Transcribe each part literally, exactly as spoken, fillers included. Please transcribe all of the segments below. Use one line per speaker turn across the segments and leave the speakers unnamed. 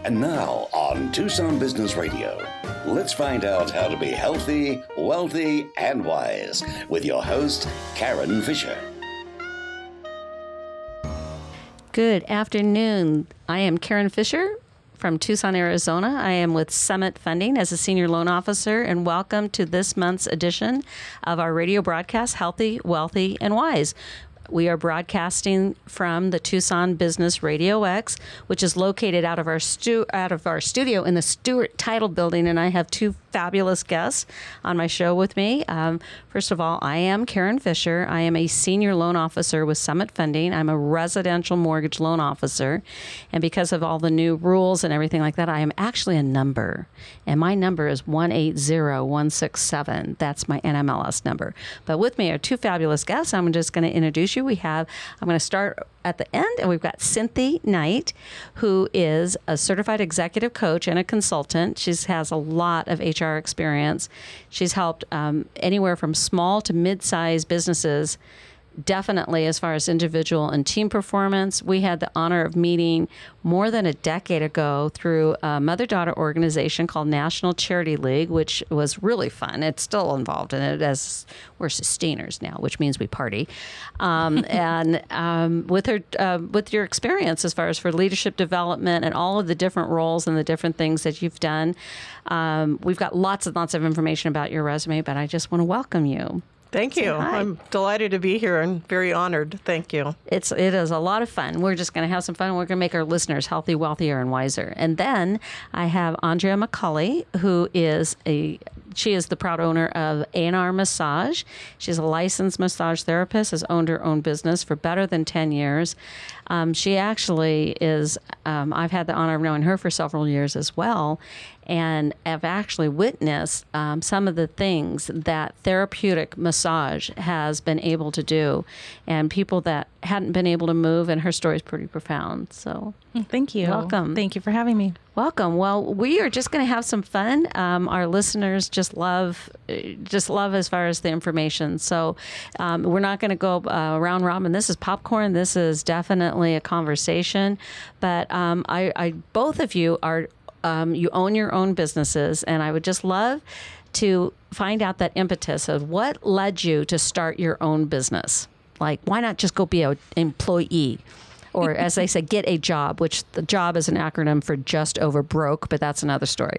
And now on Tucson Business Radio, let's find out how to be healthy, wealthy, and wise with your host, Karen Fisher.
Good afternoon. I am Karen Fisher from Tucson, Arizona. I am with Summit Funding as a senior loan officer, and welcome to this month's edition of our radio broadcast, Healthy, Wealthy, and Wise. We are broadcasting from the Tucson Business Radio X, which is located out of our stu- out of our studio in the Stewart Title Building, and I have two fabulous guests on my show with me. Um, first of all, I am Karen Fisher. I am a senior loan officer with Summit Funding. I'm a residential mortgage loan officer, and because of all the new rules and everything like that, I am actually a number, and my number is one eight zero one six seven. That's my N M L S number. But with me are two fabulous guests. I'm just going to introduce you. We have, I'm going to start at the end, and we've got Cynthia Knight, who is a certified executive coach and a consultant. She has a lot of H R experience. She's helped um, anywhere from small to mid-sized businesses, definitely as far as individual and team performance. We had the honor of meeting more than a decade ago through a mother-daughter organization called National Charity League, which was really fun. It's still involved in it as we're sustainers now, which means we party. Um, and um, with her, uh, with your experience as far as for leadership development and all of the different roles and the different things that you've done, um, we've got lots and lots of information about your resume, but I just want to welcome you.
Thank you. I'm delighted to be here and very honored. Thank you.
It's it is a lot of fun. We're just going to have some fun. We're going to make our listeners healthy, wealthier, and wiser. And then I have Andrea McCulley, who is a she is the proud owner of A and R Massage. She's a licensed massage therapist, has owned her own business for better than ten years. Um, she actually is, um, I've had the honor of knowing her for several years as well, and have actually witnessed um, some of the things that therapeutic massage has been able to do, and people that hadn't been able to move, and her story is pretty profound. So
thank you.
Welcome.
Thank you for having me.
Welcome. Well, we are just going to have some fun. Um, our listeners just love, just love as far as the information. So um, we're not going to go uh, round robin. This is popcorn. This is definitely a conversation. But um, I, I, both of you are, um, you own your own businesses, and I would just love to find out that impetus of what led you to start your own business. Like, why not just go be an employee? Or as they say, get a job, which the job is an acronym for just over broke, but that's another story.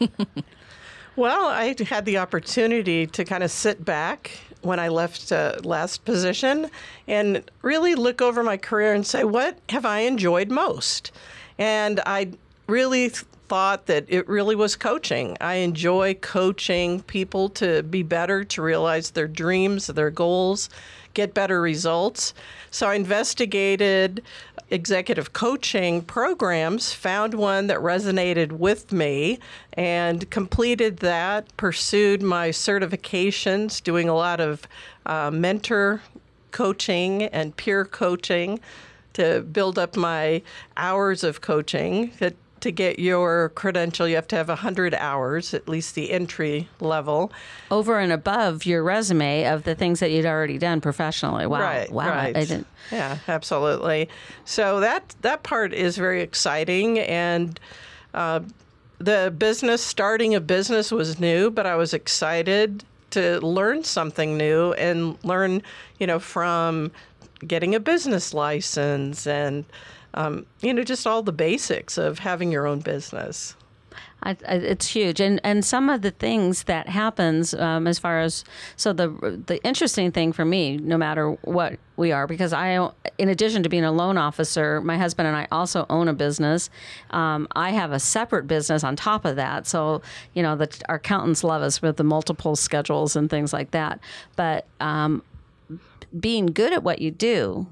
Well, I had the opportunity to kind of sit back when I left uh, last position and really look over my career and say, what have I enjoyed most? And I really th- thought that it really was coaching. I enjoy coaching people to be better, to realize their dreams, their goals, get better results. So I investigated executive coaching programs, found one that resonated with me, and completed that, pursued my certifications, doing a lot of uh, mentor coaching and peer coaching to build up my hours of coaching. That to get your credential, you have to have one hundred hours, at least the entry level.
Over and above your resume of the things that you'd already done professionally. Wow.
Right,
wow.
right.
I didn't.
Yeah, absolutely. So that, that part is very exciting. And uh, the business, starting a business was new, but I was excited to learn something new and learn, you know, from getting a business license and Um, you know, just all the basics of having your own business.
I, I, it's huge, and and some of the things that happens um, as far as so the the interesting thing for me, no matter what we are, because I, in addition to being a loan officer, my husband and I also own a business. Um, I have a separate business on top of that, so you know, the, our accountants love us with the multiple schedules and things like that. But um, being good at what you do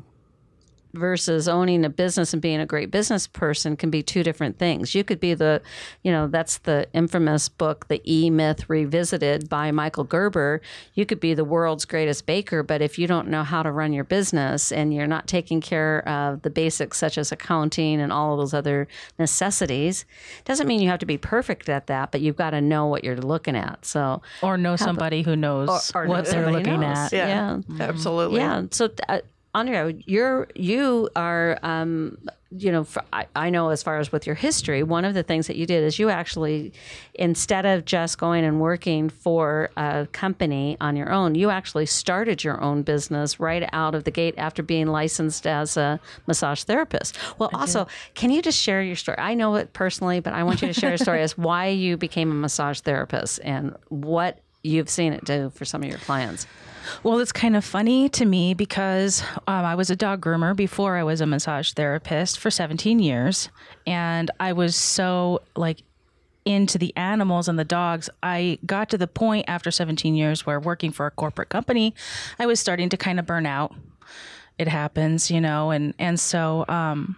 versus owning a business and being a great business person can be two different things. You could be the, you know, that's the infamous book, The E-Myth Revisited by Michael Gerber. You could be the world's greatest baker, but if you don't know how to run your business and you're not taking care of the basics such as accounting and all of those other necessities, doesn't mean you have to be perfect at that, but you've got to know what you're looking at. So,
or know somebody who knows
or, or
what they're looking
knows.
at.
Yeah,
yeah.
absolutely.
Yeah. So, uh, Andrea, you're you are, um, you know, for, I, I know as far as with your history, one of the things that you did is you actually, instead of just going and working for a company on your own, you actually started your own business right out of the gate after being licensed as a massage therapist. Well, I also, did. Can you just share your story? I know it personally, but I want you to share your story as why you became a massage therapist and what you've seen it do for some of your clients.
Well, it's kind of funny to me because um, I was a dog groomer before I was a massage therapist for seventeen years. And I was so like into the animals and the dogs. I got to the point after seventeen years where working for a corporate company, I was starting to kind of burn out. It happens, you know, and, and so um,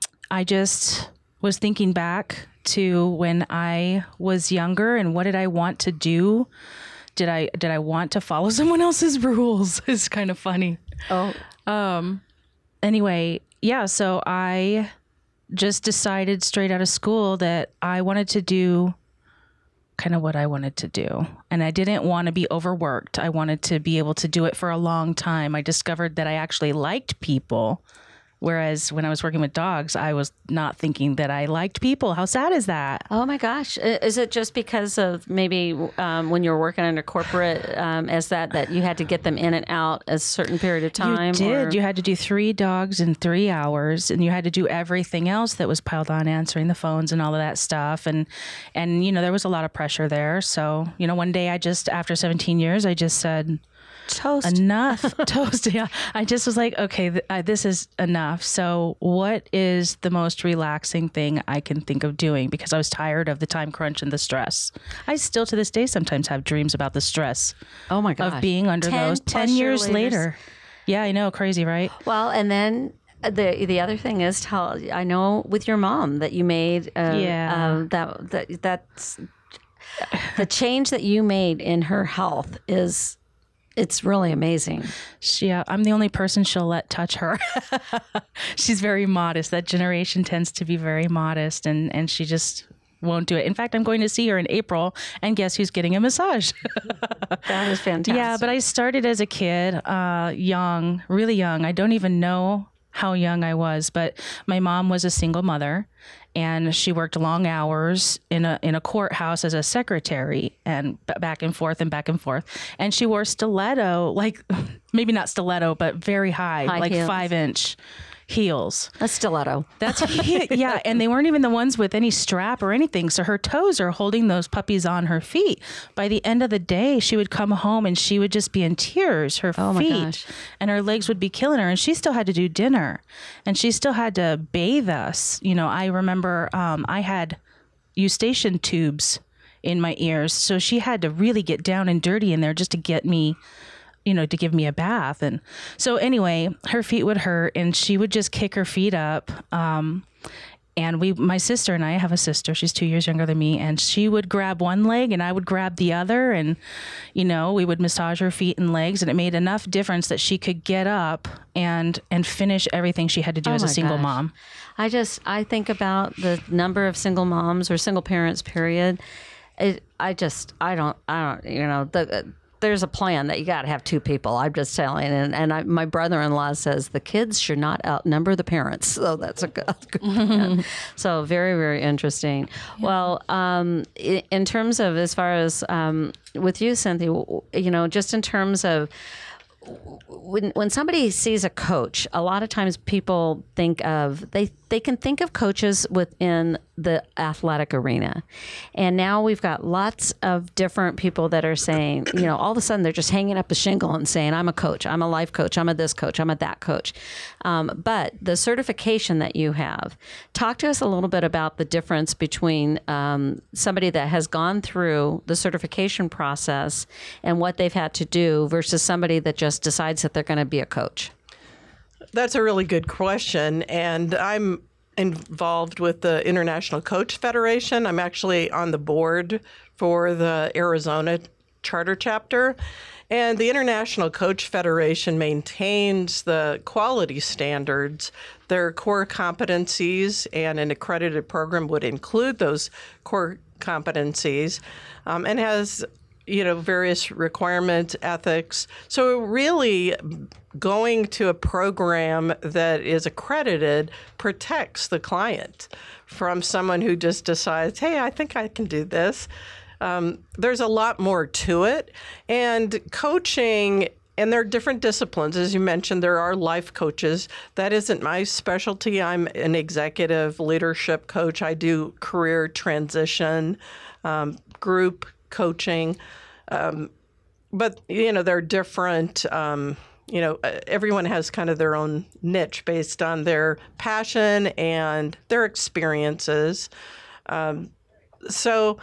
I just was thinking back to when I was younger and what did I want to do? Did I did I want to follow someone else's rules? It's kind of funny.
Oh.
Um. Anyway, yeah. So I just decided straight out of school that I wanted to do kind of what I wanted to do, and I didn't want to be overworked. I wanted to be able to do it for a long time. I discovered that I actually liked people. Whereas when I was working with dogs, I was not thinking that I liked people. How sad is that?
Oh my gosh. Is it just because of maybe um, when you were working under corporate um, as that, that you had to get them in and out a certain period of time?
You did.
Or?
You had to do three dogs in three hours and you had to do everything else that was piled on, answering the phones and all of that stuff. And, and, you know, there was a lot of pressure there. So, you know, one day I just, after seventeen years, I just said,
Toast.
Enough. Toast. Yeah. I just was like, okay, th- uh, this is enough. So what is the most relaxing thing I can think of doing? Because I was tired of the time crunch and the stress. I still to this day sometimes have dreams about the stress.
Oh my gosh.
Of being under
ten
those ten years later. Yeah, I know. Crazy, right?
Well, and then the the other thing is, tell I know with your mom that you made. Uh,
yeah.
Uh, that that that's the change that you made in her health is. It's really amazing.
She, yeah, I'm the only person she'll let touch her. She's very modest. That generation tends to be very modest, and, and she just won't do it. In fact, I'm going to see her in April, and guess who's getting a massage?
That is fantastic.
Yeah, but I started as a kid, uh, young, really young. I don't even know how young I was, but my mom was a single mother. And she worked long hours in a in a courthouse as a secretary and b- back and forth and back and forth. And she wore stiletto, like maybe not stiletto, but very high,
high
like
heels.
five inch heels.
A stiletto.
That's yeah. And they weren't even the ones with any strap or anything. So her toes are holding those puppies on her feet. By the end of the day, she would come home and she would just be in tears. Her
oh
feet
my gosh.
And her legs would be killing her. And she still had to do dinner and she still had to bathe us. You know, I remember um, I had eustachian tubes in my ears. So she had to really get down and dirty in there just to get me, you know, to give me a bath. And so anyway, her feet would hurt and she would just kick her feet up. Um, and we, my sister and I have a sister, she's two years younger than me, and she would grab one leg and I would grab the other. And, you know, we would massage her feet and legs, and it made enough difference that she could get up and, and finish everything she had to do
oh
as a single
gosh.
mom.
I just, I think about the number of single moms or single parents, period. It, I just, I don't, I don't, you know, the, there's a plan that you got to have two people. I'm just telling. And, and I, my brother-in-law says the kids should not outnumber the parents. So that's a good, good plan. So very, very interesting. Yeah. Well, um, in, in terms of, as far as um, with you, Cynthia, you know, just in terms of, when when somebody sees a coach, a lot of times people think of, they, they can think of coaches within the athletic arena. And now we've got lots of different people that are saying, you know, all of a sudden they're just hanging up a shingle and saying, I'm a coach, I'm a life coach, I'm a this coach, I'm a that coach. Um, but the certification that you have, talk to us a little bit about the difference between um, somebody that has gone through the certification process and what they've had to do versus somebody that just decides that they're going to be a coach.
That's a really good question. And I'm involved with the International Coach Federation. I'm actually on the board for the Arizona charter chapter. And the International Coach Federation maintains the quality standards. Their core competencies, and an accredited program would include those core competencies, um, and has you know, various requirements, ethics. So really going to a program that is accredited protects the client from someone who just decides, hey, I think I can do this. Um, there's a lot more to it. And coaching, and there are different disciplines. As you mentioned, there are life coaches. That isn't my specialty. I'm an executive leadership coach. I do career transition, um, group coaching. Um, but, you know, there are different, um, you know, everyone has kind of their own niche based on their passion and their experiences. Um, so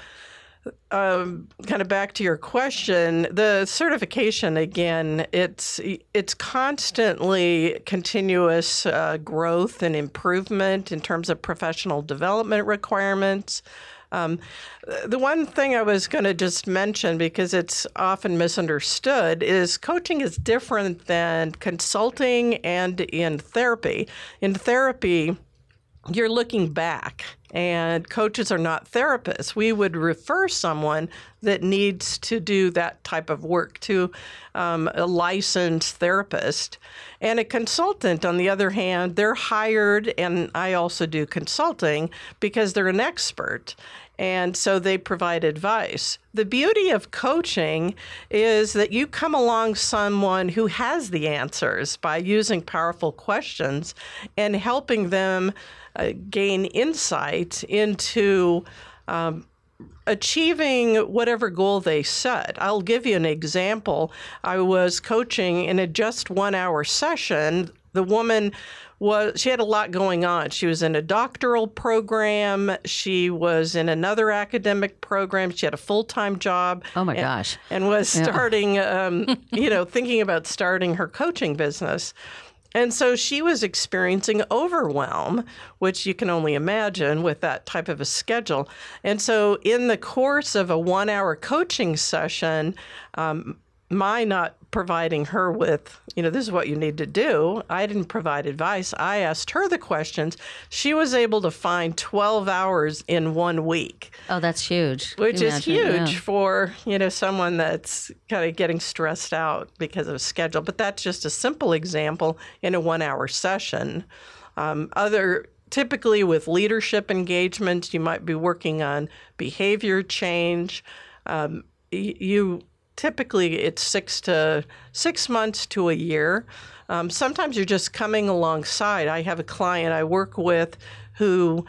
um, kind of back to your question, the certification, again, it's it's constantly continuous uh, growth and improvement in terms of professional development requirements. Um, the one thing I was going to just mention, because it's often misunderstood, is coaching is different than consulting and in therapy. In therapy, you're looking back, and coaches are not therapists. We would refer someone that needs to do that type of work to um, a licensed therapist. And a consultant, on the other hand, they're hired, and I also do consulting, because they're an expert. And so they provide advice. The beauty of coaching is that you come along someone who has the answers by using powerful questions and helping them uh, gain insight into um, achieving whatever goal they set. I'll give you an example. I was coaching in a just one hour session. The woman was, she had a lot going on. She was in a doctoral program. She was in another academic program. She had a full-time job.
Oh my
and,
gosh.
And was starting, yeah. um, you know, thinking about starting her coaching business. And so she was experiencing overwhelm, which you can only imagine with that type of a schedule. And so in the course of a one-hour coaching session, um, my not providing her with, you know, this is what you need to do. I didn't provide advice. I asked her the questions. She was able to find twelve hours in one week.
Oh, that's huge.
Which is
Imagine,
huge
yeah.
for, you know, someone that's kind of getting stressed out because of schedule. But that's just a simple example in a one-hour session. Um, other typically with leadership engagements, you might be working on behavior change. Um, you Typically, it's six to six months to a year. Um, sometimes you're just coming alongside. I have a client I work with who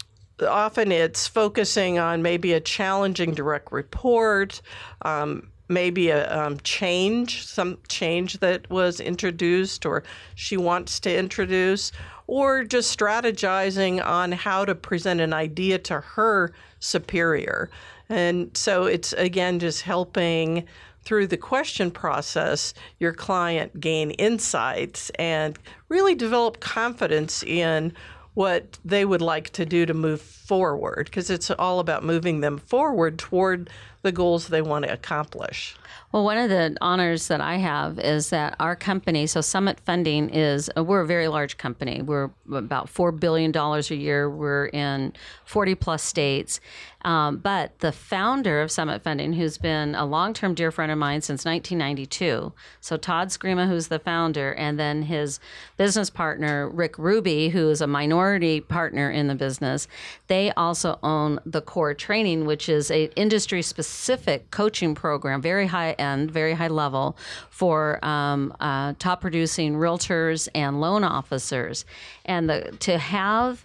often it's focusing on maybe a challenging direct report, um, maybe a um, change, some change that was introduced or she wants to introduce, or just strategizing on how to present an idea to her superior. And so it's, again, just helping through the question process your client gain insights and really develop confidence in what they would like to do to move forward, because it's all about moving them forward toward the goals they want to accomplish.
Well, one of the honors that I have is that our company, so Summit Funding is, uh, we're a very large company. We're about four billion dollars a year. We're in forty plus states. Um, but the founder of Summit Funding, who's been a long-term dear friend of mine since nineteen ninety-two, so Todd Scrima, who's the founder, and then his business partner, Rick Ruby, who is a minority partner in the business, they also own the Core Training, which is an industry-specific coaching program, very high-end, very high level, for um, uh, top-producing realtors and loan officers. And the, to have...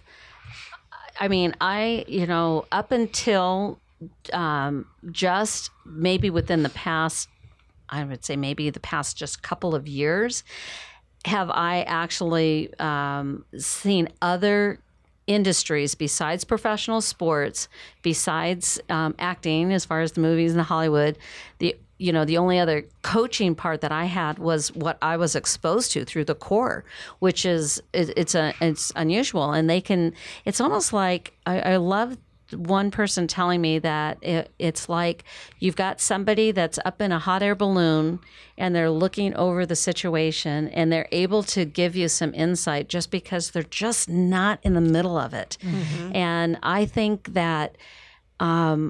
I mean, I, you know, up until um, just maybe within the past, I would say maybe the past just couple of years, have I actually um, seen other industries besides professional sports, besides um, acting, as far as the movies and the Hollywood, the you know, the only other coaching part that I had was what I was exposed to through the Core, which is, it, it's a, it's unusual. And they can, it's almost like, I, I love one person telling me that it, it's like you've got somebody that's up in a hot air balloon and they're looking over the situation and they're able to give you some insight just because they're just not in the middle of it. Mm-hmm. And I think that, um,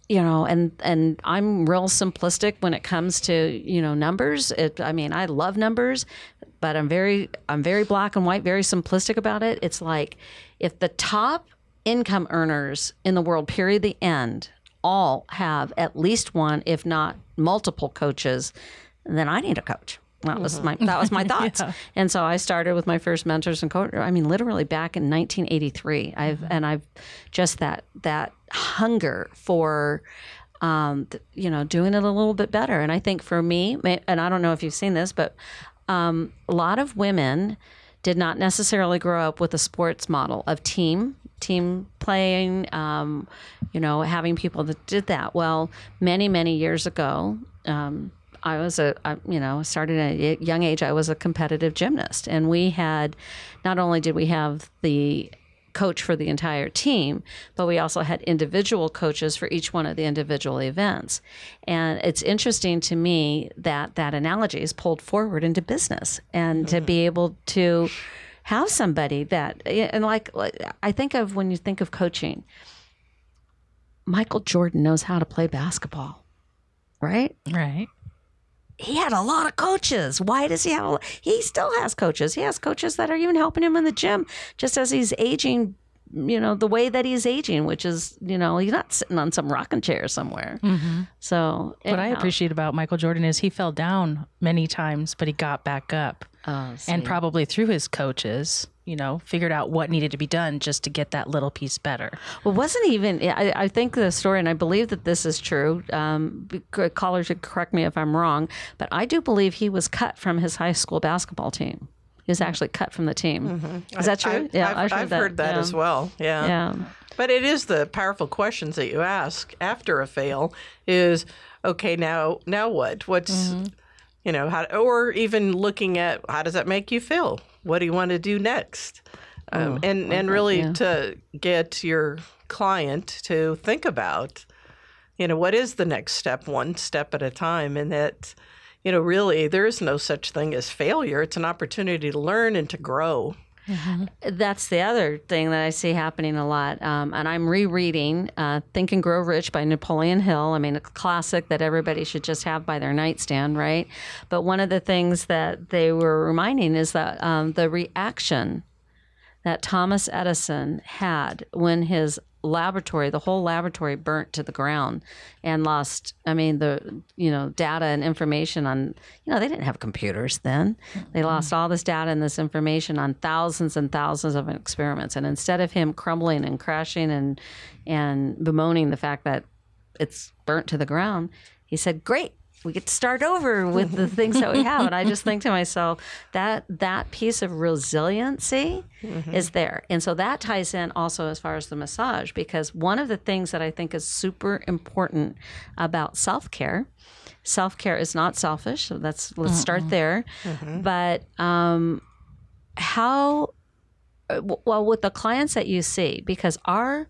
you know, and, and I'm real simplistic when it comes to, you know, numbers. It, I mean, I love numbers, but I'm very, I'm very black and white, very simplistic about it. It's like if the top income earners in the world, period, the end, all have at least one, if not multiple coaches, then I need a coach. That was my that was my thoughts. Yeah. And so I started with my first mentors and coach. I mean, literally back in nineteen eighty-three. I've mm-hmm. and I've just that that hunger for, um, you know, doing it a little bit better. And I think for me, and I don't know if you've seen this, but um, a lot of women did not necessarily grow up with a sports model of team. team playing, um, you know, having people that did that. Well, many, many years ago, um, I was a, I, you know, started at a young age, I was a competitive gymnast. And we had, not only did we have the coach for the entire team, but we also had individual coaches for each one of the individual events. And it's interesting to me that that analogy is pulled forward into business and mm-hmm. to be able to have somebody that, and like, I think of when you think of coaching, Michael Jordan knows how to play basketball, right?
Right.
He had a lot of coaches. Why does he have, a, he still has coaches. He has coaches that are even helping him in the gym, just as he's aging, you know, the way that he's aging, which is, you know, he's not sitting on some rocking chair somewhere. Mm-hmm. So
what
anyhow.
I appreciate about Michael Jordan is he fell down many times, but he got back up.
Oh,
and probably through his coaches, you know, figured out what needed to be done just to get that little piece better.
Well, wasn't even, I, I think the story, and I believe that this is true, um, callers should correct me if I'm wrong, but I do believe he was cut from his high school basketball team. He was actually cut from the team.
Mm-hmm.
Is that true?
I,
yeah,
I've,
I've, heard,
I've
that.
heard that
yeah.
as well. Yeah.
Yeah.
But it is the powerful questions that you ask after a fail is, okay, now, now what? What's... Mm-hmm. You know, how, or even looking at how does that make you feel? What do you want to do next? Um,
oh,
and
like
and
that,
really
yeah.
to get your client to think about, you know, what is the next step, one step at a time, and that, you know, really there is no such thing as failure. It's an opportunity to learn and to grow.
Mm-hmm. That's the other thing that I see happening a lot. Um, and I'm rereading uh, Think and Grow Rich by Napoleon Hill. I mean, a classic that everybody should just have by their nightstand, right? But one of the things that they were reminding is that um, the reaction that Thomas Edison had when his laboratory, the whole laboratory burnt to the ground and lost, I mean, the, you know, data and information on, you know, they didn't have computers then. Mm-hmm. They lost all this data and this information on thousands and thousands of experiments. And instead of him crumbling and crashing and, and bemoaning the fact that it's burnt to the ground, he said, great, we get to start over with the things that we have. And I just think to myself, that that piece of resiliency mm-hmm. is there. And so that ties in also as far as the massage, because one of the things that I think is super important about self-care, self-care is not selfish. So that's, let's mm-hmm. start there. Mm-hmm. But um, how, well, with the clients that you see, because our,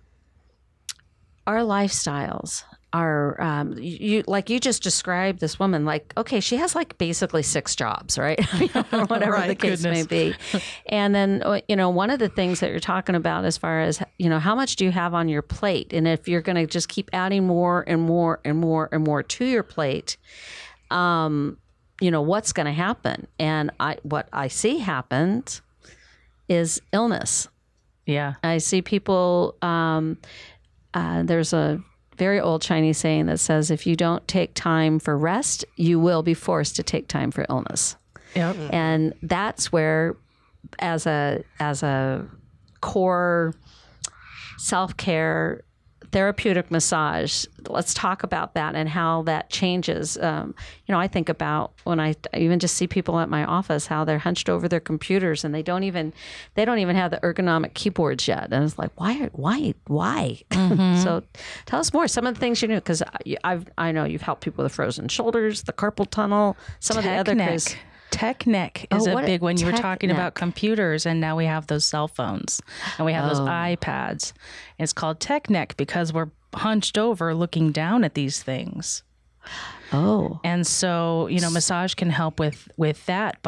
our lifestyles, are um, you like you just described this woman, like, okay, she has like basically six jobs, right? Or whatever
right,
the case
goodness.
may be. And then, you know, one of the things that you're talking about as far as, you know, how much do you have on your plate? And if you're going to just keep adding more and more and more and more to your plate, um, you know, what's going to happen? And I, what I see happens is illness.
Yeah.
I see people, um, uh, there's a very old Chinese saying that says, if you don't take time for rest, you will be forced to take time for illness.
Yep.
And that's where, as a as a core self-care therapeutic massage, let's talk about that and how that changes. Um, you know, I think about when I, I even just see people at my office, how they're hunched over their computers and they don't even, they don't even have the ergonomic keyboards yet. And it's like, why, why, why? Mm-hmm. So tell us more, some of the things you knew, because I've, I know you've helped people with frozen shoulders, the carpal tunnel, some
Tech
of the other
neck.
crazy.
Tech neck is
Oh,
a
what a
big one. You were
tech
talking
neck.
about computers, and now we have those cell phones, and we have
Oh.
those iPads. It's called tech neck because we're hunched over looking down at these things.
Oh,
And so, you know, massage can help with, with that by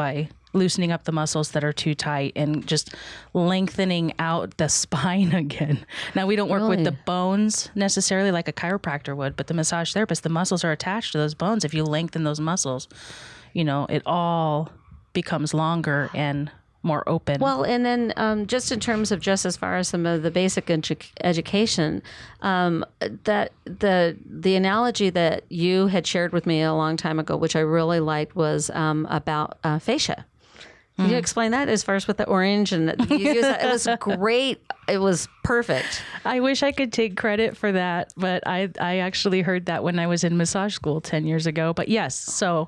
loosening up the muscles that are too tight and just lengthening out the spine again. Now, we don't work
Really?
with the bones necessarily like a chiropractor would, but the massage therapist, the muscles are attached to those bones. If you lengthen those muscles, you know, it all becomes longer and more open.
Well, and then um, just in terms of just as far as some of the basic edu- education, um, that the the analogy that you had shared with me a long time ago, which I really liked, was um, about uh, fascia. Can you explain that as far as with the orange and you use that? It was great. It was perfect.
I wish I could take credit for that, but I, I actually heard that when I was in massage school ten years ago. But yes, so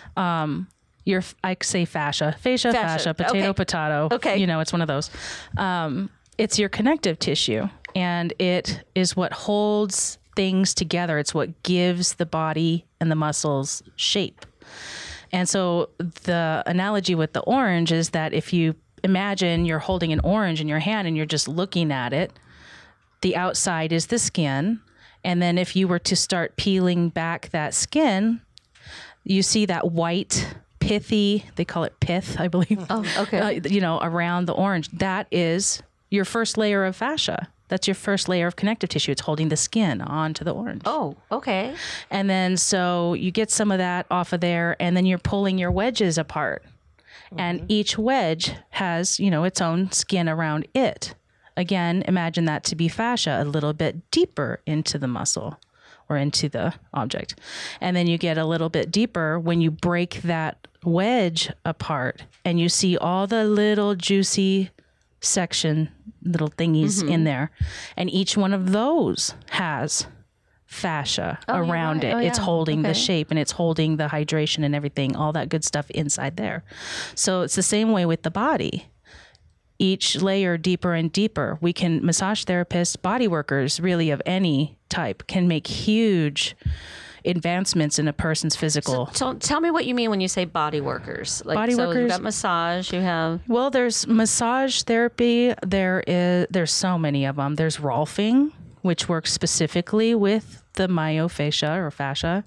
um, your I say fascia, fascia, fascia,
Fascia.
potato,
Okay.
potato.
Okay.
You know, it's one of those. Um, it's your connective tissue, and it is what holds things together. It's what gives the body and the muscles shape. And so the analogy with the orange is that if you imagine you're holding an orange in your hand and you're just looking at it, the outside is the skin. And then if you were to start peeling back that skin, you see that white, pithy, they call it pith, I believe.
Oh, okay.
Uh, you know, around the orange. That is your first layer of fascia. That's your first layer of connective tissue. It's holding the skin onto the orange.
Oh, okay.
And then so you get some of that off of there, and then you're pulling your wedges apart. Mm-hmm. And each wedge has, you know, its own skin around it. Again, imagine that to be fascia, a little bit deeper into the muscle or into the object. And then you get a little bit deeper when you break that wedge apart and you see all the little juicy section, little thingies
Mm-hmm.
in there. And each one of those has fascia
Oh, you're
around
right.
it.
Oh,
It's
yeah.
holding the
Okay.
shape and it's holding the hydration and everything, all that good stuff inside there. So it's the same way with the body. Each layer deeper and deeper. We can, massage therapists, body workers, really of any type, can make huge advancements in a person's physical.
So tell me what you mean when you say body workers. Like,
Body
so You've
workers-
got massage. You have
Well, there's massage therapy. There is there's so many of them. There's Rolfing, which works specifically with the myofascia or fascia.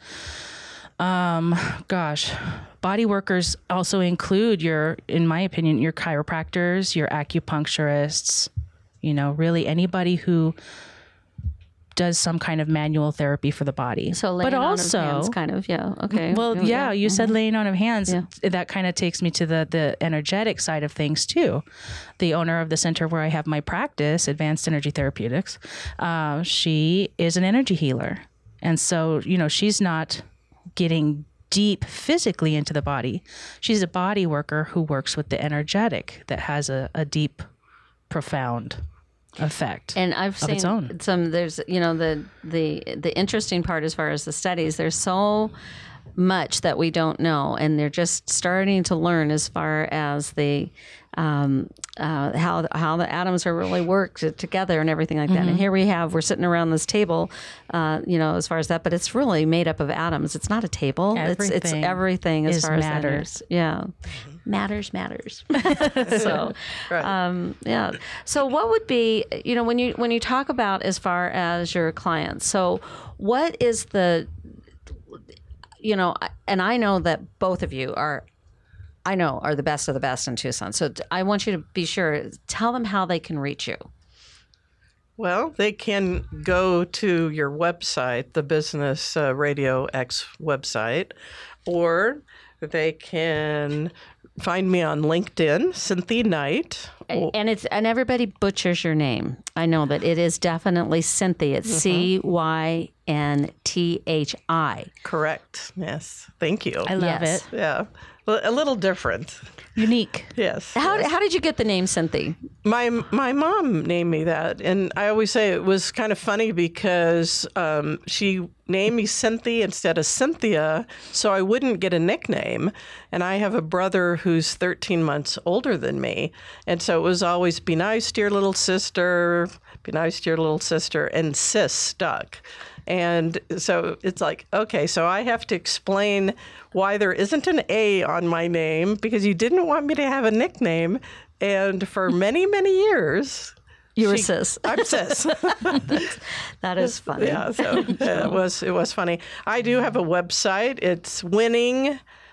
Um, gosh, body workers also include your, in my opinion, your chiropractors, your acupuncturists. You know, really anybody who does some kind of manual therapy for the body.
so laying
but
on
also,
of hands, kind of. Yeah. Okay.
well, yeah, you said laying on of hands.
Yeah.
That kind of takes me to the the energetic side of things too. The owner of the center where I have my practice, Advanced Energy Therapeutics, uh, she is an energy healer, and so you know she's not getting deep physically into the body. She's a body worker who works with the energetic that has a, a deep, profound effect.
And I've
of
seen
its own.
some. There's, you know, the the the interesting part as far as the studies. There's so much that we don't know, and they're just starting to learn as far as the um, uh, how how the atoms are really worked together and everything like that.
Mm-hmm.
And here we have we're sitting around this table, uh, you know, as far as that, but it's really made up of atoms. It's not a table. It's it's
Everything
everything as
is
far as that
matters.
is. Yeah, matters matters. so.
Right.
Um, yeah. So what would be, you know, when you when you talk about as far as your clients, so what is the, you know, and I know that both of you are, I know, are the best of the best in Tucson. So I want you to be sure, tell them how they can reach you.
Well, they can go to your website, the Business uh, Radio X website, or they can find me on LinkedIn, Cynthia Knight.
And it's and everybody butchers your name. I know that it is definitely Cynthia. It's C Y N T H I.
Correct. Yes. Thank you.
I love
Yes.
it.
Yeah. Well, a little different.
Unique.
Yes.
How how did you get the name Cynthia?
My my mom named me that, and I always say it was kind of funny because um, she named me Cynthia instead of Cynthia, so I wouldn't get a nickname. And I have a brother who's thirteen months older than me, and so it was always "be nice to your little sister, be nice to your little sister," and sis stuck. And so it's like, okay, so I have to explain why there isn't an A on my name because you didn't want me to have a nickname. And for many, many years,
You were
she-
sis.
I'm sis.
That is funny.
Yeah, so uh, it was it was funny. I do have a website. It's winning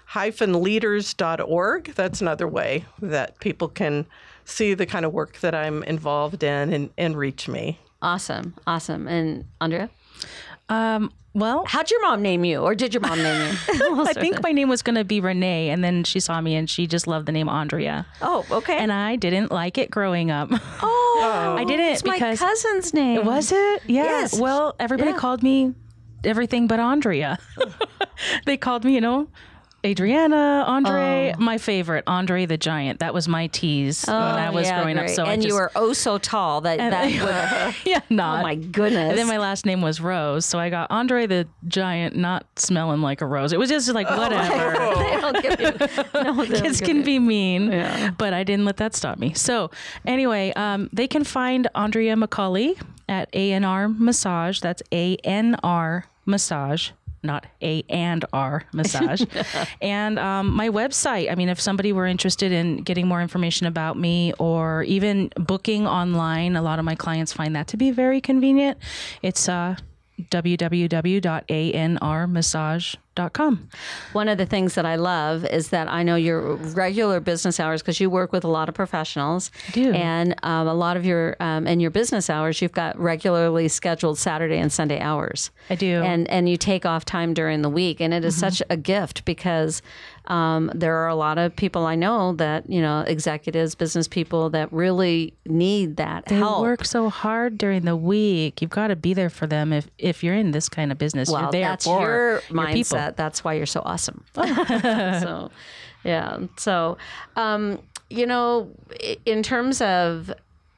hyphen leaders dot org. That's another way that people can see the kind of work that I'm involved in and, and reach me.
Awesome. Awesome. And Andrea?
Um, well,
How'd your mom name you, or did your mom name you?
I think my name was going to be Renee, and then she saw me and she just loved the name Andrea.
Oh, okay.
And I didn't like it growing up.
oh,
I didn't
it's
because
my cousin's name.
Was it? Yeah.
Yes.
Well, everybody
Yeah.
called me everything but Andrea. They called me, you know, Adriana, Andre,
Oh.
my favorite, Andre the Giant. That was my tease when I was
yeah,
growing up.
great.
So I
and
just,
you were oh so tall that that would.
yeah, not.
Oh my goodness.
And then my last name was Rose, so I got Andre the Giant, not smelling like a rose. It was just like whatever.
they don't give you. No, they don't
Kids
give
can
you-
be mean,
Yeah.
but I didn't let that stop me. So anyway, um, they can find Andrea McCauley at A N R Massage. That's A N R Massage, not A and R Massage. And um, my website, I mean, if somebody were interested in getting more information about me or even booking online, a lot of my clients find that to be very convenient. It's uh, w w w dot a n r massage dot com.
One of the things that I love is that I know your regular business hours, because you work with a lot of professionals.
I do.
And um, a lot of your um, and your business hours, you've got regularly scheduled Saturday and Sunday hours.
I do.
And and you take off time during the week, and it is such a gift because um, there are a lot of people I know that, you know, executives, business people that really need that
They
help.
work so hard during the week. You've got to be there for them if, if you're in this kind of business.
Well,
you're there
that's
for
your
your
mindset.
people.
That's why you're so awesome. so, yeah. So, um, you know, i- in terms of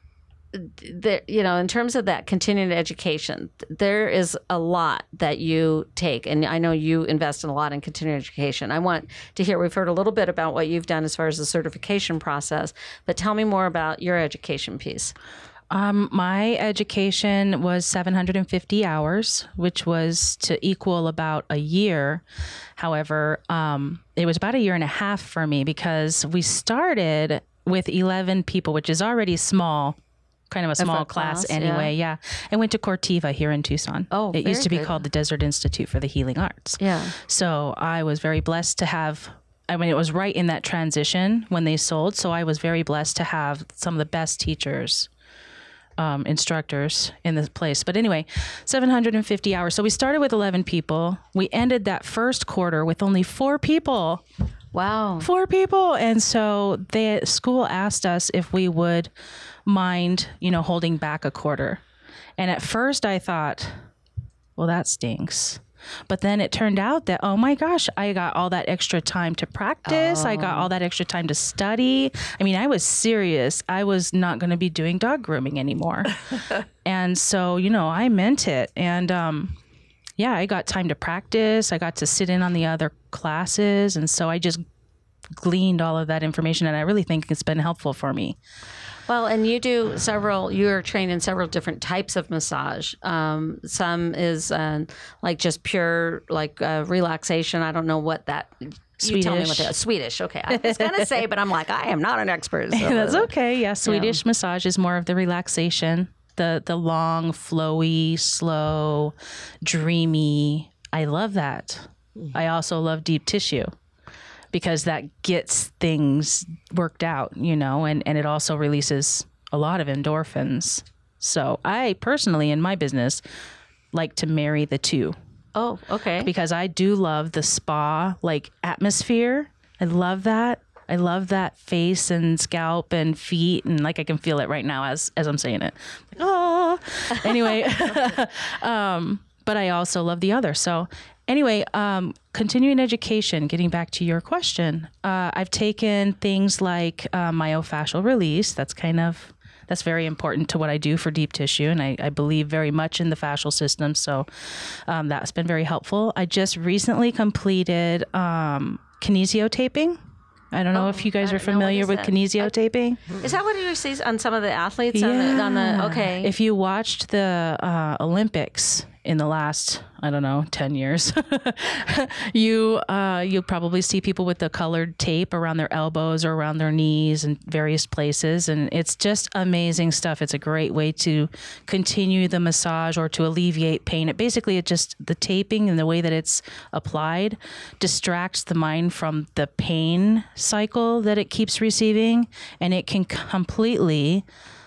the, you know, in terms of that continuing education, th- there is a lot that you take, and I know you invest in a lot in continuing education. I want to hear. We've heard a little bit about what you've done as far as the certification process, but tell me more about your education piece.
Um, my education was seven hundred fifty hours, which was to equal about a year. However, um, it was about a year and a half for me because we started with eleven people, which is already small, kind of a small
a
class,
class,
anyway. Yeah. I went to Cortiva here in Tucson.
Oh,
it used
very
to be
good.
called the Desert Institute for the Healing Arts.
Yeah.
So I was very blessed to have, I mean, it was right in that transition when they sold. So I was very blessed to have some of the best teachers, um, instructors in this place. But anyway, seven hundred fifty hours. So we started with eleven people. We ended that first quarter with only four people.
Wow.
Four people. And so the school asked us if we would mind, you know, holding back a quarter. And at first I thought, well, that stinks. But then it turned out that, oh my gosh, I got all that extra time to practice. I got all that extra time to study. I mean, I was serious. I was not going to be doing dog grooming anymore. And so, you know, I meant it. And, um, yeah, I got time to practice. I got to sit in on the other classes. And so I just gleaned all of that information. And I really think it's been helpful for me.
Well, and you do several, you are trained in several different types of massage. Um, some is uh, like just pure, like uh, relaxation. I don't know what that, you tell me what
Swedish.
that is. Swedish. Okay. I was going to say, but I'm like, I am not an expert. So.
That's okay. Yeah, Swedish massage is more of the relaxation, the the long, flowy, slow, dreamy. I love that. I also love deep tissue because that gets things worked out, you know, and, and it also releases a lot of endorphins. So I personally, in my business, like to marry the two
Oh, okay.
because I do love the spa like atmosphere. I love that. I love that face and scalp and feet, and like I can feel it right now as as I'm saying it. Like, oh, anyway, um, but I also love the other. So anyway, um, continuing education. Getting back to your question, uh, I've taken things like uh, myofascial release. That's kind of that's very important to what I do for deep tissue, and I, I believe very much in the fascial system. So um, that's been very helpful. I just recently completed um, kinesiotaping. I don't know
Oh,
if you guys
I
are
don't know. What
familiar
is
with
that?
kinesiotaping.
Is that what you see on some of the athletes? On, the, on the, okay.
If you watched the uh, Olympics in the last, I don't know, ten years, you, uh, you'll probably see people with the colored tape around their elbows or around their knees and various places. And it's just amazing stuff. It's a great way to continue the massage or to alleviate pain. It basically, it just, the taping and the way that it's applied distracts the mind from the pain cycle that it keeps receiving. And it can completely,